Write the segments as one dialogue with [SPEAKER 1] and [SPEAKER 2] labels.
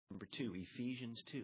[SPEAKER 1] Number 2, Ephesians 2.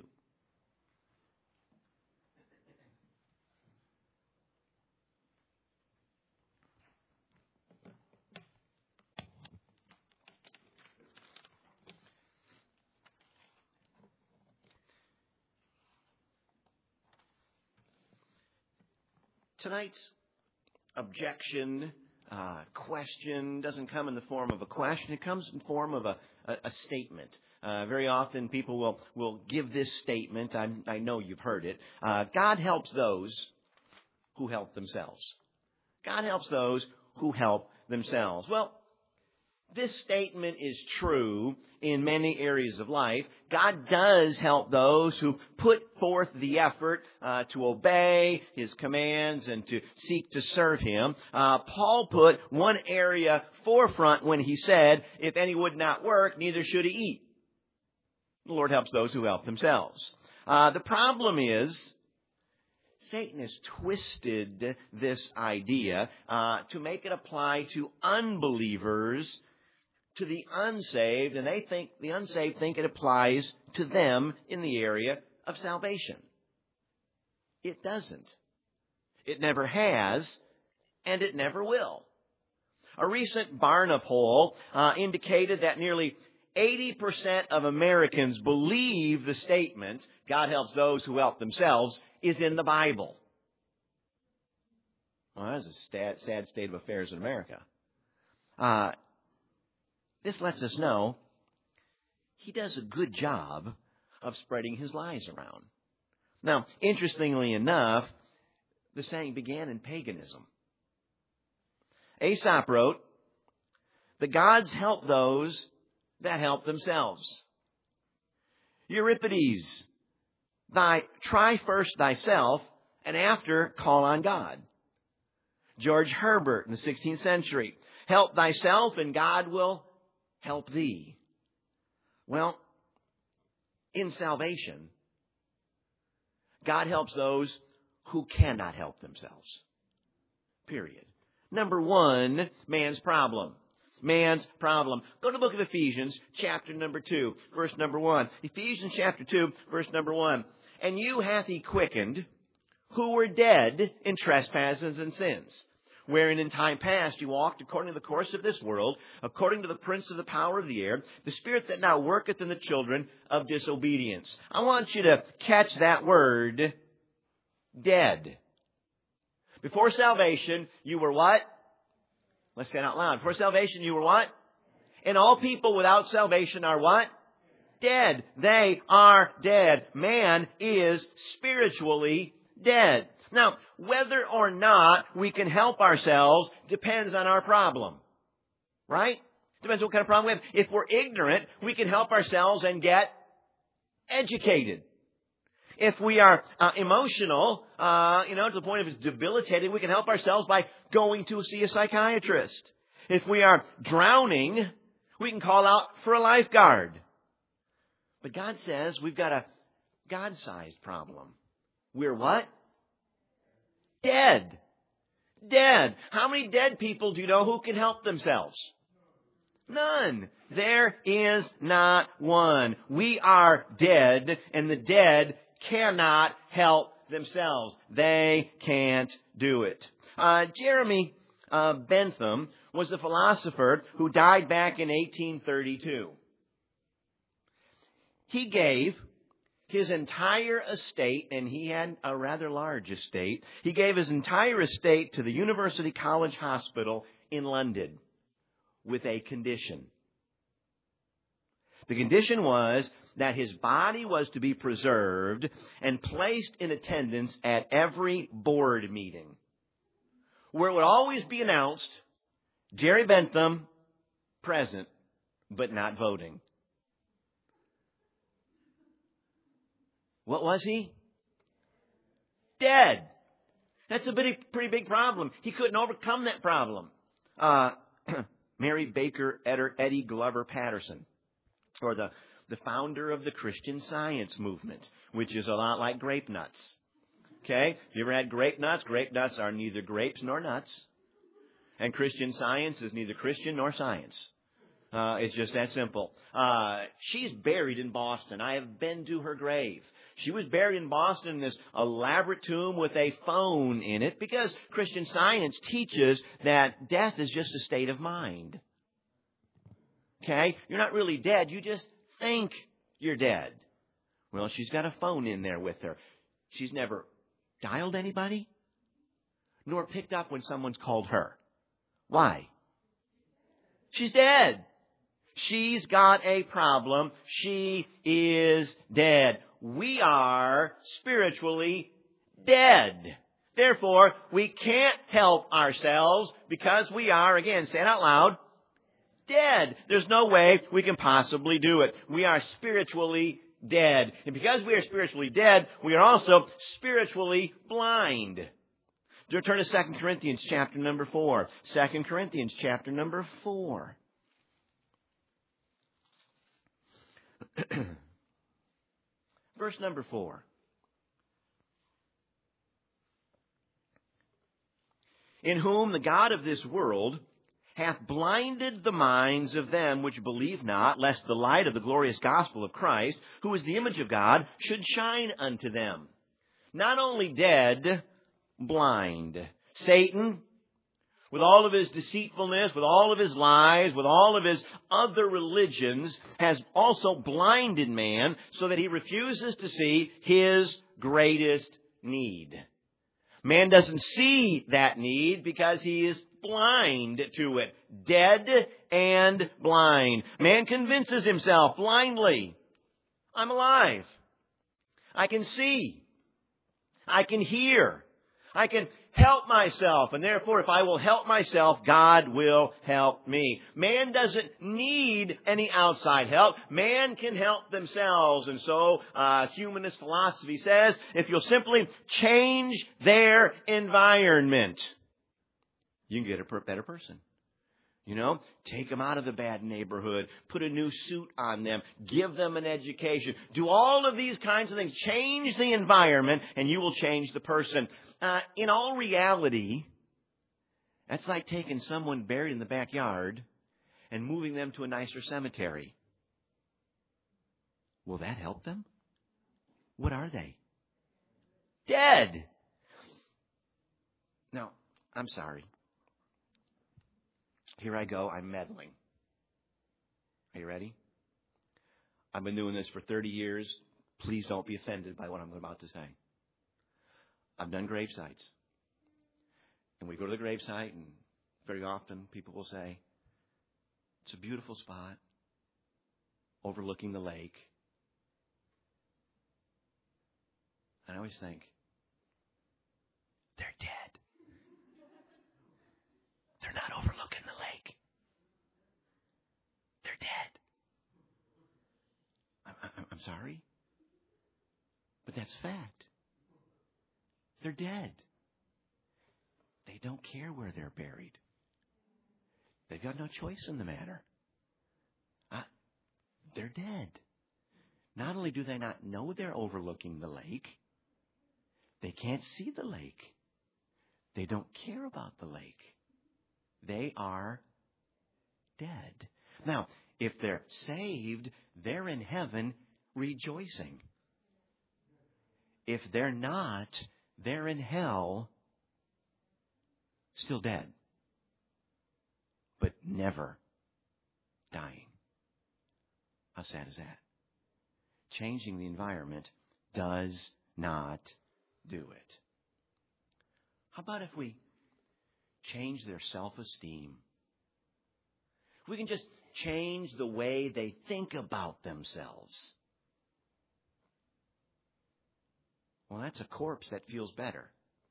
[SPEAKER 1] Tonight's objection, question doesn't come in the form of a question. It comes in the form of a statement. Very often people will give this statement. I know you've heard it. God helps those who help themselves. God helps those who help themselves. Well, this statement is true in many areas of life. God does help those who put forth the effort to obey His commands and to seek to serve Him. Paul put one area forefront when he said, if any would not work, neither should he eat. The Lord helps those who help themselves. The problem is, Satan has twisted this idea to make it apply to unbelievers, to the unsaved, and the unsaved think it applies to them in the area of salvation. It doesn't. It never has, and it never will. A recent Barna poll indicated that nearly 80% of Americans believe the statement, God helps those who help themselves, is in the Bible. Well, that's a sad state of affairs in America. This lets us know he does a good job of spreading his lies around. Now, interestingly enough, the saying began in paganism. Aesop wrote, the gods help those that help themselves. Euripides, try first thyself, and after call on God. George Herbert in the 16th century, help thyself and God will help thee. Well, in salvation, God helps those who cannot help themselves. Period. Number 1, man's problem. Man's problem. Go to the book of Ephesians, chapter number 2, verse number 1. Ephesians chapter 2, verse number 1. And you hath he quickened, who were dead in trespasses and sins, wherein in time past you walked according to the course of this world, according to the prince of the power of the air, the spirit that now worketh in the children of disobedience. I want you to catch that word, dead. Before salvation, you were what? Let's say it out loud. Before salvation, you were what? And all people without salvation are what? Dead. They are dead. Man is spiritually dead. Now, whether or not we can help ourselves depends on our problem. Right? Depends what kind of problem we have. If we're ignorant, we can help ourselves and get educated. If we are emotional, to the point of it's debilitating, we can help ourselves by going to see a psychiatrist. If we are drowning, we can call out for a lifeguard. But God says we've got a God-sized problem. We're what? Dead. Dead. How many dead people do you know who can help themselves? None. There is not one. We are dead, and the dead cannot help themselves. They can't do it. Jeremy Bentham was a philosopher who died back in 1832. He gave his entire estate, and he had a rather large estate. He gave his entire estate to the University College Hospital in London with a condition. The condition was that his body was to be preserved and placed in attendance at every board meeting, where it would always be announced, Jerry Bentham, present, but not voting. What was he? Dead. That's a pretty big problem. He couldn't overcome that problem. Mary Baker Eddy Glover Patterson, or the founder of the Christian Science movement, which is a lot like grape nuts. Okay? You ever had grape nuts? Grape nuts are neither grapes nor nuts. And Christian Science is neither Christian nor science. It's just that simple. She's buried in Boston. I have been to her grave. She was buried in Boston in this elaborate tomb with a phone in it because Christian Science teaches that death is just a state of mind. Okay? You're not really dead. You just think you're dead. Well, she's got a phone in there with her. She's never dialed anybody, nor picked up when someone's called her. Why? She's dead. She's got a problem. She is dead. We are spiritually dead. Therefore, we can't help ourselves because we are, again, say it out loud, dead. There's no way we can possibly do it. We are spiritually dead. And because we are spiritually dead, we are also spiritually blind. Turn to 2 Corinthians chapter number 4. 2 Corinthians chapter number 4. Verse number 4. In whom the God of this world hath blinded the minds of them which believe not, lest the light of the glorious gospel of Christ, who is the image of God, should shine unto them. Not only dead, blind. Satan, with all of his deceitfulness, with all of his lies, with all of his other religions, has also blinded man so that he refuses to see his greatest need. Man doesn't see that need because he is blind to it. Dead and blind. Man convinces himself blindly, I'm alive. I can see. I can hear. I can help myself. And therefore, if I will help myself, God will help me. Man doesn't need any outside help. Man can help themselves. And so, humanist philosophy says, if you'll simply change their environment, you can get a better person. You know, take them out of the bad neighborhood, put a new suit on them, give them an education, do all of these kinds of things, change the environment, and you will change the person. In all reality, that's like taking someone buried in the backyard and moving them to a nicer cemetery. Will that help them? What are they? Dead. Now, I'm sorry. Here I go. I'm meddling. Are you ready? I've been doing this for 30 years. Please don't be offended by what I'm about to say. I've done grave sites. And we go to the grave site, and very often people will say, it's a beautiful spot overlooking the lake. And I always think, they're dead. They're not overlooking the lake. They're dead. I'm sorry, but that's fact. They're dead. They don't care where they're buried. They've got no choice in the matter. They're dead. Not only do they not know they're overlooking the lake, they can't see the lake. They don't care about the lake. They are dead. Now, if they're saved, they're in heaven rejoicing. If they're not, they're in hell, still dead, but never dying. How sad is that? Changing the environment does not do it. How about if we change their self-esteem? If we can just change the way they think about themselves. Well, that's a corpse that feels better.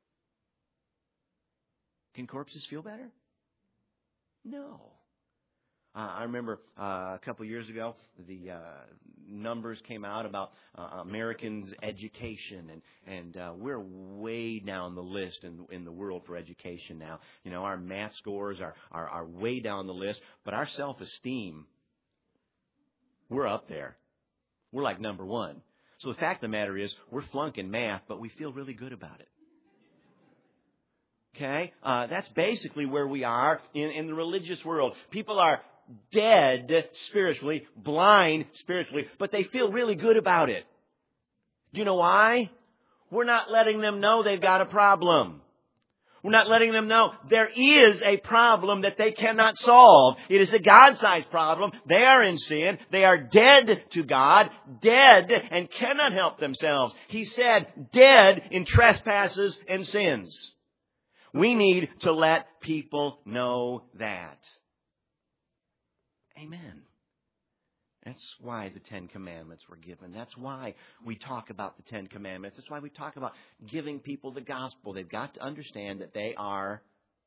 [SPEAKER 1] Can corpses feel better? No. I remember a couple years ago, the numbers came out about Americans' education, and we're way down the list in the world for education now. You know, our math scores are way down the list, but our self-esteem, we're up there. We're like number one. So the fact of the matter is, we're flunking math, but we feel really good about it. Okay? That's basically where we are in the religious world. People are dead spiritually, blind spiritually, but they feel really good about it. Do you know why? We're not letting them know they've got a problem. We're not letting them know there is a problem that they cannot solve. It is a God-sized problem. They are in sin. They are dead to God, dead and cannot help themselves. He said, dead in trespasses and sins. We need to let people know that. Amen. That's why the Ten Commandments were given. That's why we talk about the Ten Commandments. That's why we talk about giving people the gospel. They've got to understand that they are,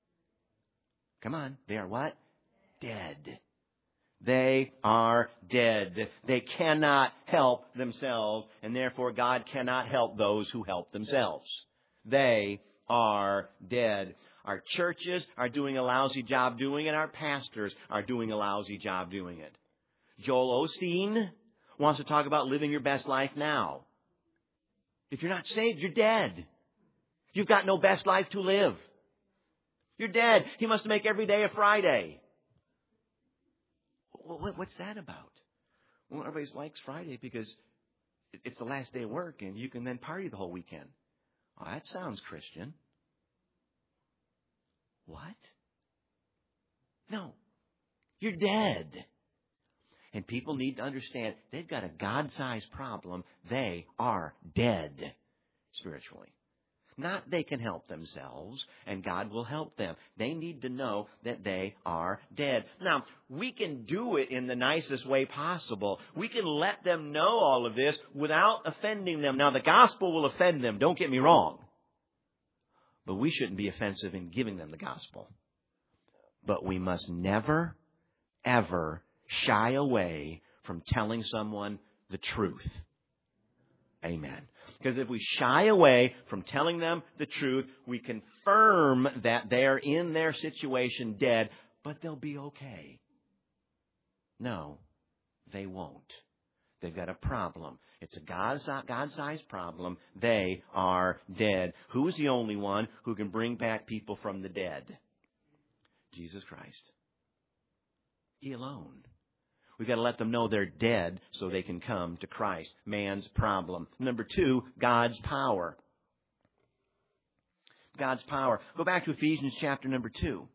[SPEAKER 1] they are what? Dead. They are dead. They cannot help themselves, and therefore God cannot help those who help themselves. They are dead. Our churches are doing a lousy job doing it. Our pastors are doing a lousy job doing it. Joel Osteen wants to talk about living your best life now. If you're not saved, you're dead. You've got no best life to live. You're dead. He must make every day a Friday. What's that about? Well, everybody likes Friday because it's the last day of work and you can then party the whole weekend. Oh, that sounds Christian. What? No. You're dead. And people need to understand they've got a God-sized problem. They are dead spiritually. Not they can help themselves and God will help them. They need to know that they are dead. Now, we can do it in the nicest way possible. We can let them know all of this without offending them. Now, the gospel will offend them. Don't get me wrong. But we shouldn't be offensive in giving them the gospel. But we must never, ever shy away from telling someone the truth. Amen. Because if we shy away from telling them the truth, we confirm that they're in their situation dead, but they'll be okay. No, they won't. They've got a problem. It's a God-sized problem. They are dead. Who's the only one who can bring back people from the dead? Jesus Christ. He alone. We've got to let them know they're dead so they can come to Christ. Man's problem. Number 2, God's power. God's power. Go back to Ephesians chapter number 2.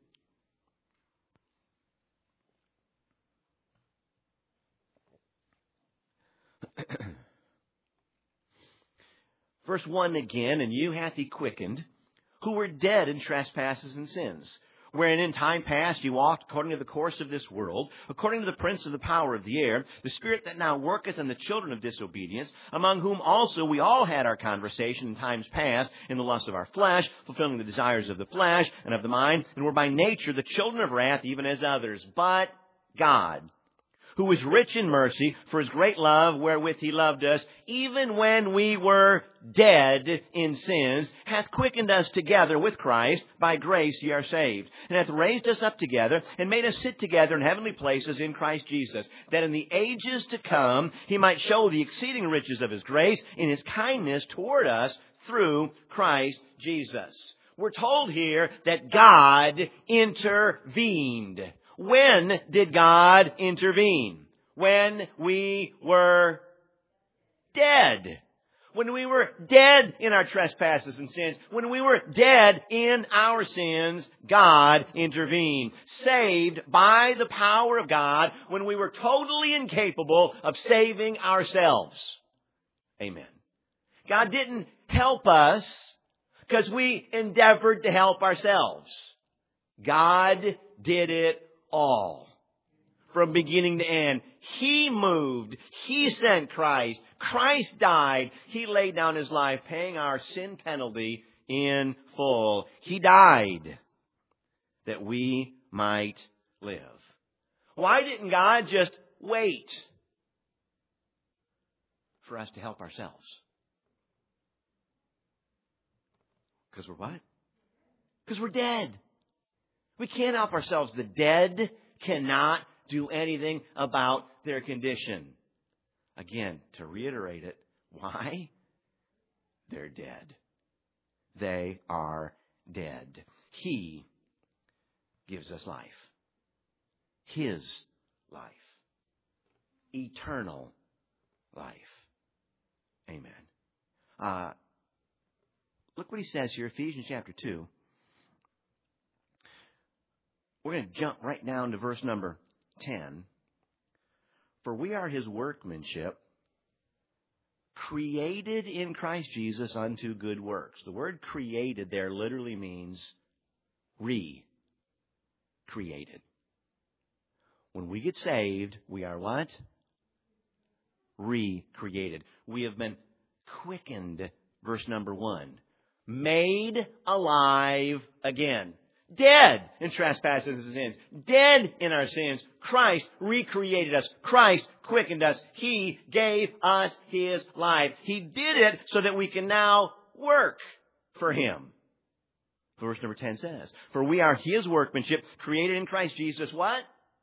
[SPEAKER 1] Verse 1 again, and you hath he quickened, who were dead in trespasses and sins, wherein in time past you walked according to the course of this world, according to the prince of the power of the air, the spirit that now worketh in the children of disobedience, among whom also we all had our conversation in times past, in the lust of our flesh, fulfilling the desires of the flesh and of the mind, and were by nature the children of wrath, even as others. But God, who is rich in mercy, for his great love wherewith he loved us, even when we were dead in sins, hath quickened us together with Christ. By grace ye are saved. And hath raised us up together, and made us sit together in heavenly places in Christ Jesus, that in the ages to come he might show the exceeding riches of his grace in his kindness toward us through Christ Jesus. We're told here that God intervened. When did God intervene? When we were dead. When we were dead in our trespasses and sins. When we were dead in our sins, God intervened. Saved by the power of God when we were totally incapable of saving ourselves. Amen. God didn't help us because we endeavored to help ourselves. God did it all. From beginning to end. He moved. He sent Christ. Christ died. He laid down his life, paying our sin penalty in full. He died that we might live. Why didn't God just wait for us to help ourselves? Because we're what? Because we're dead. We can't help ourselves. The dead cannot do anything about their condition. Again, to reiterate it, why? They're dead. They are dead. He gives us life. His life. Eternal life. Amen. Look what he says here, Ephesians chapter 2. We're going to jump right down to verse number 10. For we are his workmanship, created in Christ Jesus unto good works. The word created there literally means recreated. When we get saved, we are what? Recreated. We have been quickened, verse number 1. Made alive again. Dead in trespasses and sins. Dead in our sins. Christ recreated us. Christ quickened us. He gave us his life. He did it so that we can now work for him. Verse number 10 says, for we are his workmanship, created in Christ Jesus, what?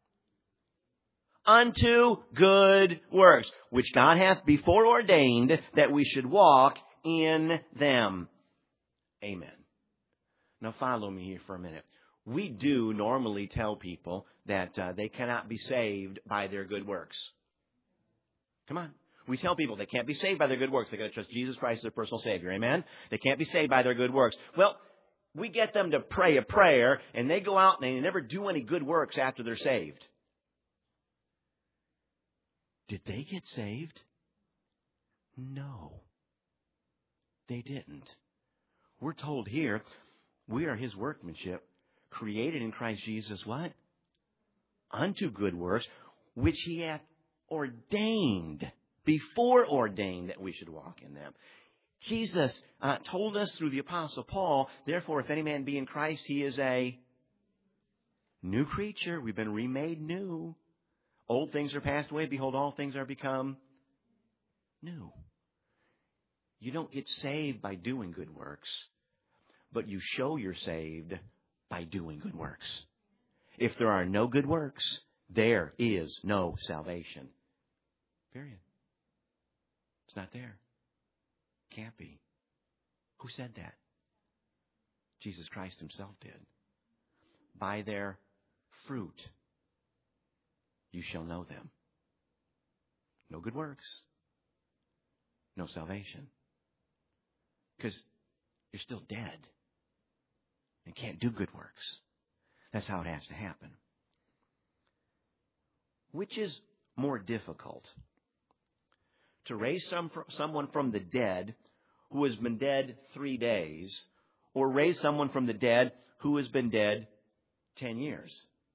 [SPEAKER 1] Unto good works, which God hath before ordained that we should walk in them. Amen. Now follow me here for a minute. We do normally tell people that they cannot be saved by their good works. Come on. We tell people they can't be saved by their good works. They've got to trust Jesus Christ as their personal Savior. Amen? They can't be saved by their good works. Well, we get them to pray a prayer, and they go out and they never do any good works after they're saved. Did they get saved? No. They didn't. We're told here, we are his workmanship, created in Christ Jesus, what? Unto good works, which he hath ordained, before ordained that we should walk in them. Jesus told us through the Apostle Paul, therefore, if any man be in Christ, he is a new creature. We've been remade new. Old things are passed away. Behold, all things are become new. You don't get saved by doing good works, but you show you're saved by doing good works. If there are no good works, there is no salvation. Period. It's not there. Can't be. Who said that? Jesus Christ himself did. By their fruit you shall know them. No good works. No salvation. Because you're still dead and can't do good works. That's how it has to happen. Which is more difficult? To raise someone from the dead who has been dead 3 days, or raise someone from the dead who has been dead 10 years?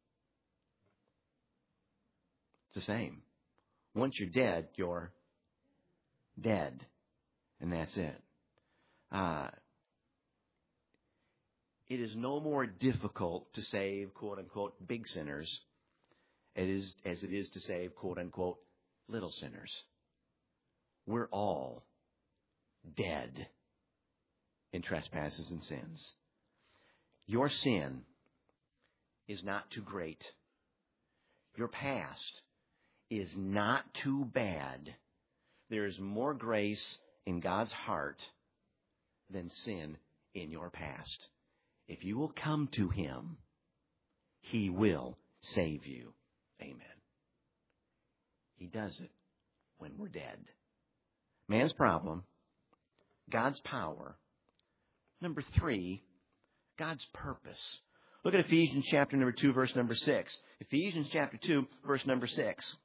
[SPEAKER 1] It's the same. Once you're dead, you're dead. And that's it. It is no more difficult to save, quote unquote, big sinners as it is to save, quote unquote, little sinners. We're all dead in trespasses and sins. Your sin is not too great. Your past is not too bad. There is more grace in God's heart than sin in your past. If you will come to him, he will save you. Amen. He does it when we're dead. Man's problem, God's power. Number 3, God's purpose. Look at Ephesians chapter number 2, verse number 6. Ephesians chapter 2, verse number 6.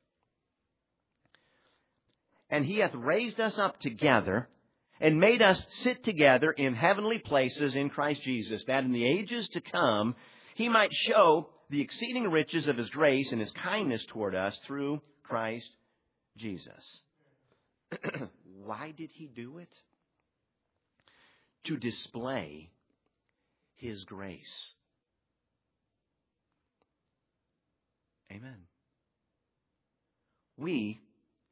[SPEAKER 1] And he hath raised us up together and made us sit together in heavenly places in Christ Jesus, that in the ages to come he might show the exceeding riches of his grace and his kindness toward us through Christ Jesus. Why did he do it? To display his grace. Amen. We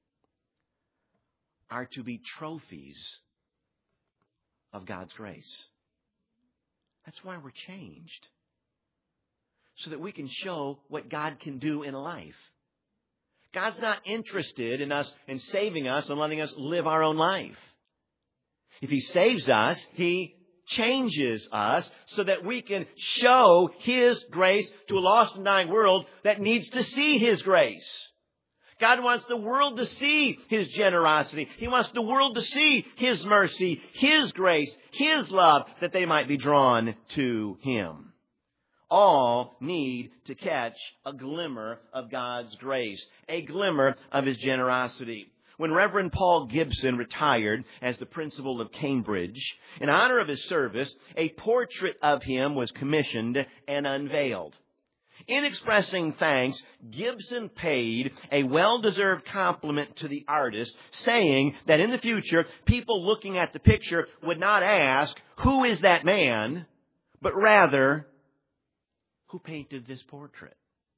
[SPEAKER 1] are to be trophies of God's grace. That's why we're changed. So that we can show what God can do in a life. God's not interested in us and saving us and letting us live our own life. If he saves us, he changes us so that we can show His grace to a lost and dying world that needs to see His grace. God wants the world to see His generosity. He wants the world to see His mercy, His grace, His love, that they might be drawn to Him. All need to catch a glimmer of God's grace, a glimmer of His generosity. When Reverend Paul Gibson retired as the principal of Cambridge, in honor of his service, a portrait of him was commissioned and unveiled. In expressing thanks, Gibson paid a well-deserved compliment to the artist, saying that in the future, people looking at the picture would not ask, "Who is that man?" but rather, "Who painted this portrait?"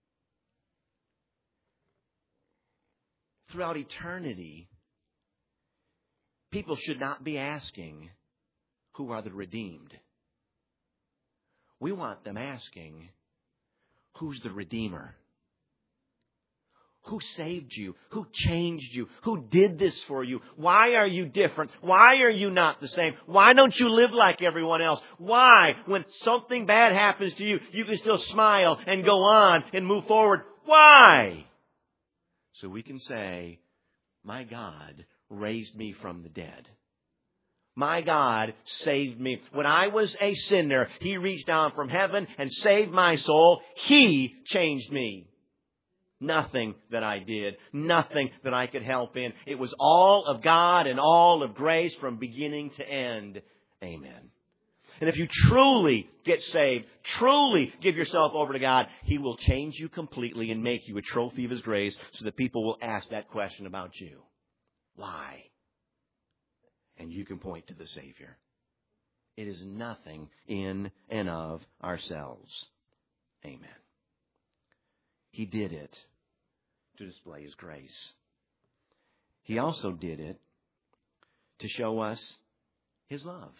[SPEAKER 1] Throughout eternity, people should not be asking, "Who are the redeemed?" We want them asking, "Who's the Redeemer? Who saved you? Who changed you? Who did this for you? Why are you different? Why are you not the same? Why don't you live like everyone else? Why, when something bad happens to you, you can still smile and go on and move forward? Why?" So we can say, "My God raised me from the dead. My God saved me. When I was a sinner, He reached down from heaven and saved my soul. He changed me. Nothing that I did, nothing that I could help in. It was all of God and all of grace from beginning to end. Amen." And if you truly get saved, truly give yourself over to God, He will change you completely and make you a trophy of His grace so that people will ask that question about you. Why? And you can point to the Savior. It is nothing in and of ourselves. Amen. He did it to display His grace. He also did it to show us His love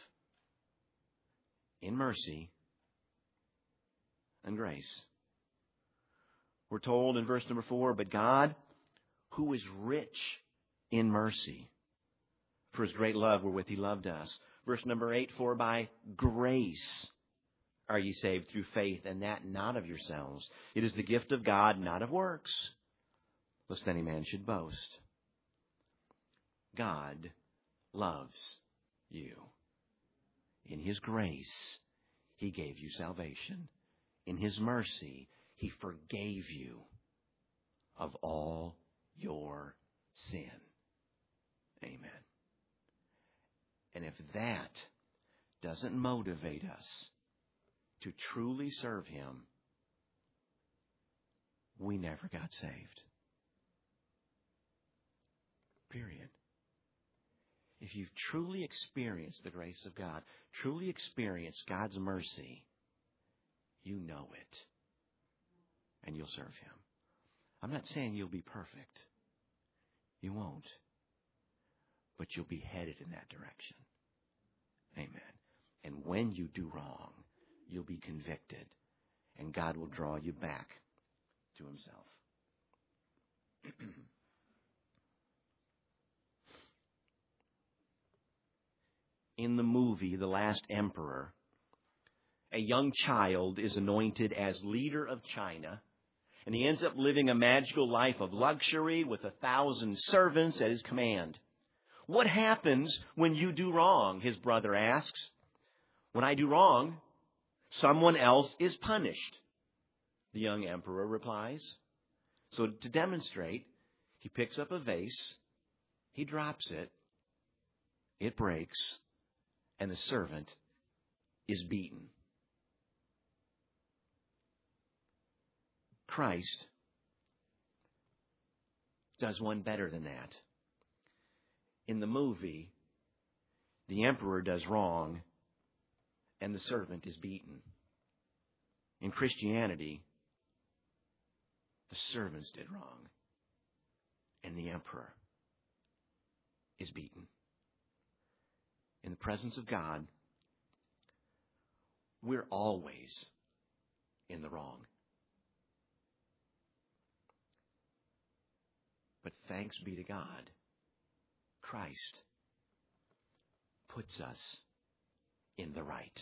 [SPEAKER 1] in mercy and grace. We're told in verse number 4, "But God, who is rich in mercy, for His great love wherewith He loved us." Verse number 8, "For by grace are ye saved through faith, and that not of yourselves. It is the gift of God, not of works, lest any man should boast." God loves you. In His grace, He gave you salvation. In His mercy, He forgave you of all your sin. Amen. And if that doesn't motivate us to truly serve Him, we never got saved. Period. If you've truly experienced the grace of God, truly experienced God's mercy, you know it. And you'll serve Him. I'm not saying you'll be perfect. You won't. But you'll be headed in that direction. Amen. And when you do wrong, you'll be convicted. And God will draw you back to Himself. In the movie, The Last Emperor, a young child is anointed as leader of China, and he ends up living a magical life of luxury with 1,000 servants at his command. "What happens when you do wrong?" his brother asks. "When I do wrong, someone else is punished," the young emperor replies. So to demonstrate, he picks up a vase, he drops it, it breaks, and the servant is beaten. Christ does one better than that. In the movie, the emperor does wrong and the servant is beaten. In Christianity, the servants did wrong and the emperor is beaten. In the presence of God, we're always in the wrong. But thanks be to God, Christ puts us in the right.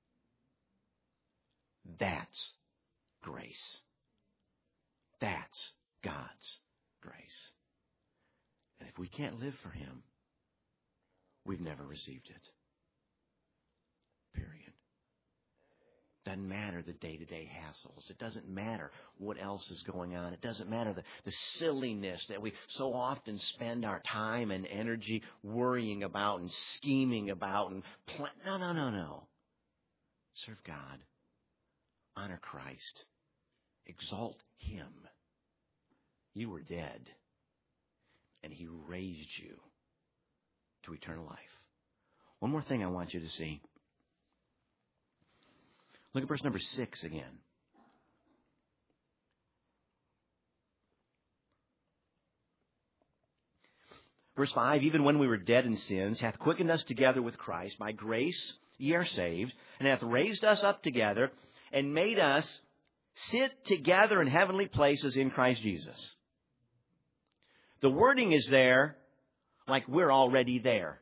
[SPEAKER 1] That's grace. That's God's grace. And if we can't live for Him, we've never received it. Period. Doesn't matter the day-to-day hassles. It doesn't matter what else is going on. It doesn't matter the silliness that we so often spend our time and energy worrying about and scheming about. No. Serve God. Honor Christ. Exalt Him. You were dead, and He raised you to eternal life. One more thing I want you to see. Look at verse number 6 again. Verse 5, even when we were dead in sins, hath quickened us together with Christ. By grace ye are saved, and hath raised us up together, and made us sit together in heavenly places in Christ Jesus. The wording is there like we're already there.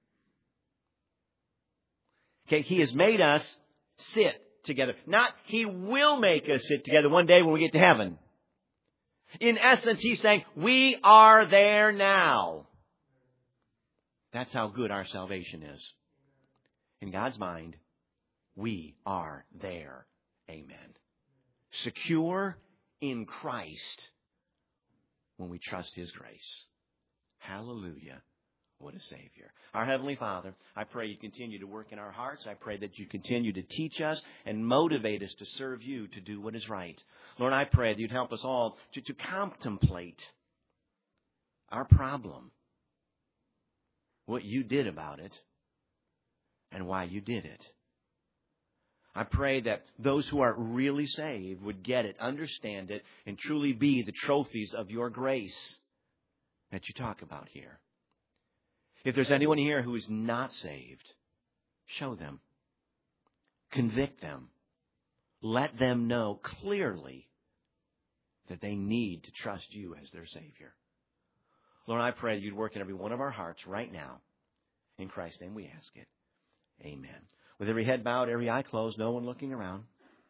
[SPEAKER 1] Okay, He has made us sit together. Not He will make us sit together one day when we get to heaven. In essence, He's saying we are there now. That's how good our salvation is. In God's mind, we are there. Amen. Secure in Christ when we trust His grace. Hallelujah. What a Savior. Our Heavenly Father, I pray You continue to work in our hearts. I pray that You continue to teach us and motivate us to serve You, to do what is right. Lord, I pray that You'd help us all to contemplate our problem, what You did about it, and why You did it. I pray that those who are really saved would get it, understand it, and truly be the trophies of Your grace that You talk about here. If there's anyone here who is not saved, show them. Convict them. Let them know clearly that they need to trust You as their Savior. Lord, I pray You'd work in every one of our hearts right now. In Christ's name we ask it. Amen. With every head bowed, every eye closed, no one looking around.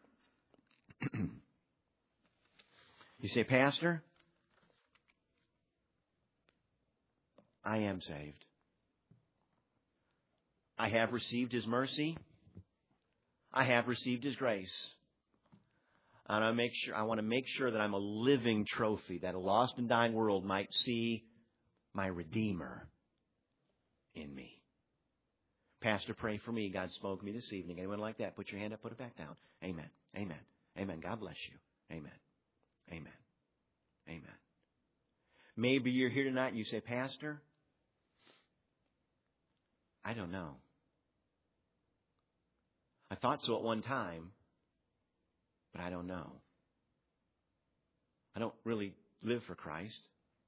[SPEAKER 1] You say, Pastor, I am saved. I have received His mercy. I have received His grace. And I want to make sure that I'm a living trophy, that a lost and dying world might see my Redeemer in me. Pastor, pray for me. God spoke to me this evening. Anyone like that? Put your hand up, put it back down. Amen. Amen. Amen. God bless you. Amen. Amen. Amen. Maybe you're here tonight and you say, Pastor, I don't know. I thought so at one time, but I don't know. I don't really live for Christ.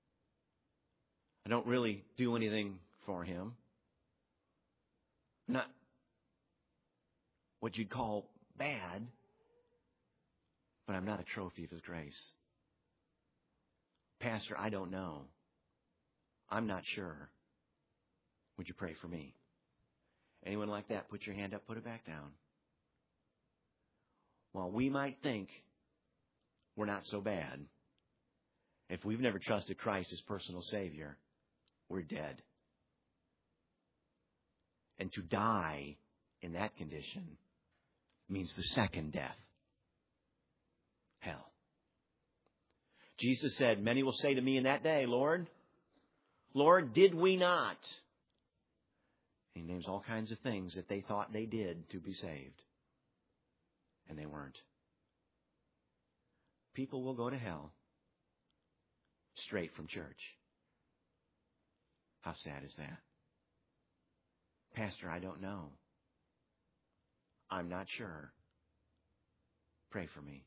[SPEAKER 1] I don't really do anything for Him. Not what you'd call bad, but I'm not a trophy of His grace. Pastor, I don't know. I'm not sure. Would you pray for me? Anyone like that? Put your hand up, put it back down. While we might think we're not so bad, if we've never trusted Christ as personal Savior, we're dead. And to die in that condition means the second death. Hell. Jesus said, many will say to me in that day, Lord, Lord, did we not? He names all kinds of things that they thought they did to be saved. And they weren't. People will go to hell straight from church. How sad is that? Pastor, I don't know. I'm not sure. Pray for me.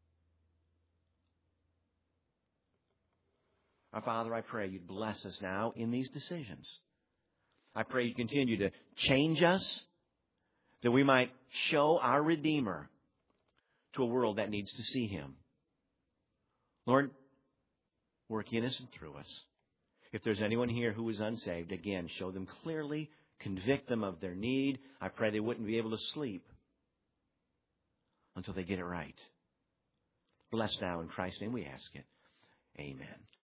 [SPEAKER 1] Our Father, I pray You'd bless us now in these decisions. I pray You continue to change us, that we might show our Redeemer to a world that needs to see Him. Lord, work in us and through us. If there's anyone here who is unsaved, again, show them clearly, Convict them of their need. I pray they wouldn't be able to sleep until they get it right. Bless now in Christ's name we ask it. Amen.